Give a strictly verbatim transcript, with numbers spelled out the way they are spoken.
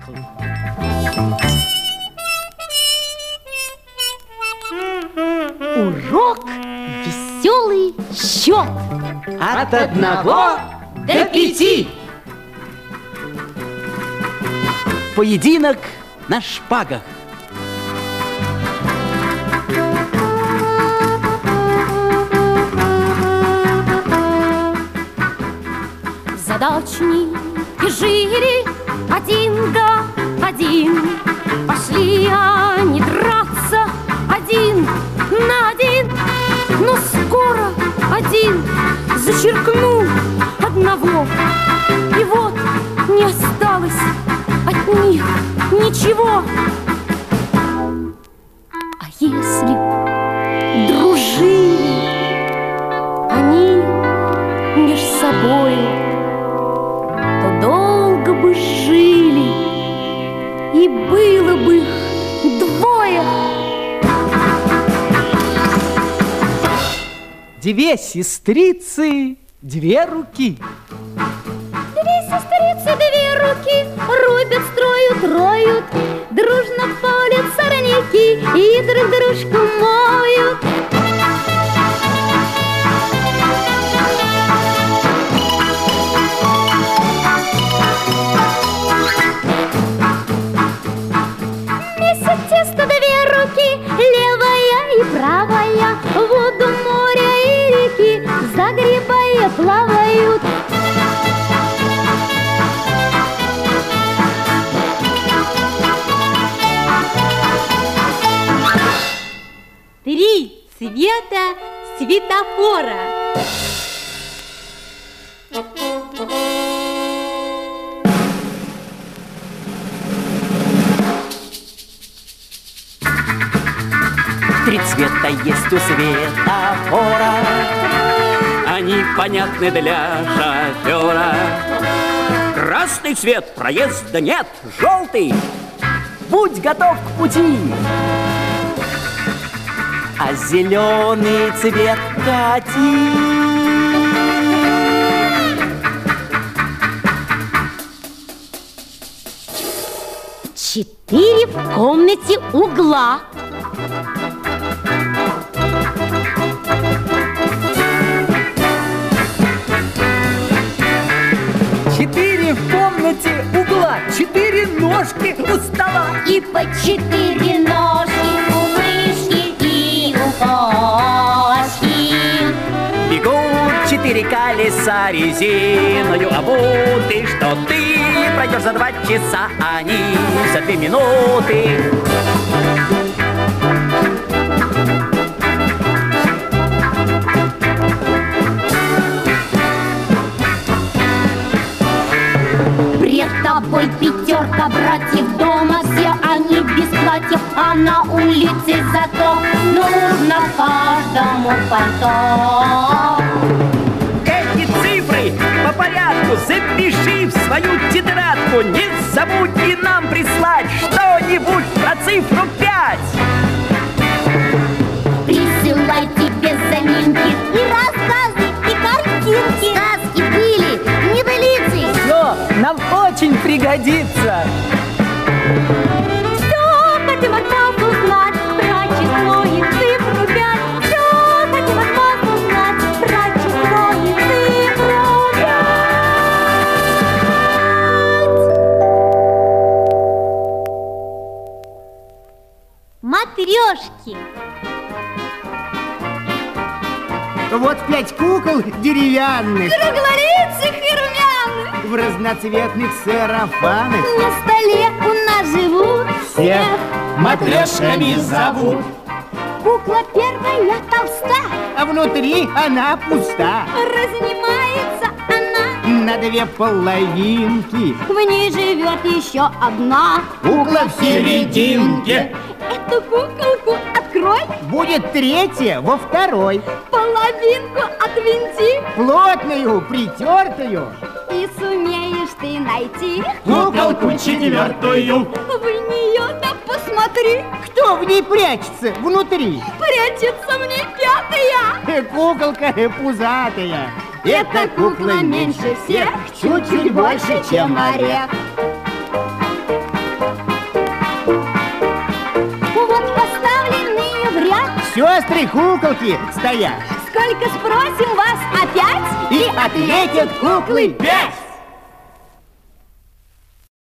куклы. Урок веселый счет. От одного до пяти. Поединок на шпагах. Задачники жили один да один. Пошли они драться один на один. Но скоро один зачеркнул одного. И вот не осталось от них ничего. А если б дружили они меж собою, то долго бы жили, и было бы их двое. Две сестрицы, две руки. Две сестрицы, две руки, рубят, строят, роют, дружно полят сорняки и друг дружку моют. Месяц тесто, две руки, левая и правая, воду моря и реки загребая плавают. Три цвета светофора. Три цвета есть у светофора. Они понятны для шофера. Красный цвет, проезда нет. Желтый, будь готов к пути. А зеленый цвет кати. Четыре в комнате угла. Четыре в комнате угла. Четыре ножки у стола. И по четыре ножки у мышки и у кошки. Бегут четыре колеса резиною обуты, что ты пройдешь за два часа, а они за две минуты. Пред тобой пятерка братьев, дома все они без платьев, а на улице зато нужно каждому пальто. Эти цифры по порядку запиши в свою тетрадку. Не забудь и нам прислать что-нибудь про цифру пять. Присылайте без заминки и рассказы, и картинки. Сказки были, небылицы. Но нам очень пригодится. Все хотим от вас узнать про число и цифру пять. Все хотим от вас узнать про число и цифру пять. Матрешки. Вот пять кукол деревянных Круглолицых и румяных. в разноцветных сарафанах. На столе у нас живут Всех матрешками зовут. Кукла первая толста, А внутри она пуста. разнимается она. На две половинки. В ней живет еще одна. Кукла в серединке. Эту куколку открой, Будет третья во второй. половинку отвинти, Плотную, притертую. и сумеешь ты найти Куколку четвертую. в нее-то посмотри. Кто в ней прячется внутри? Прячется в ней пятая. Куколка пузатая. Эта кукла меньше всех, чуть-чуть больше, чем орех. сестры куколки стоят. Сколько спросим вас опять? И ответят куклы пять.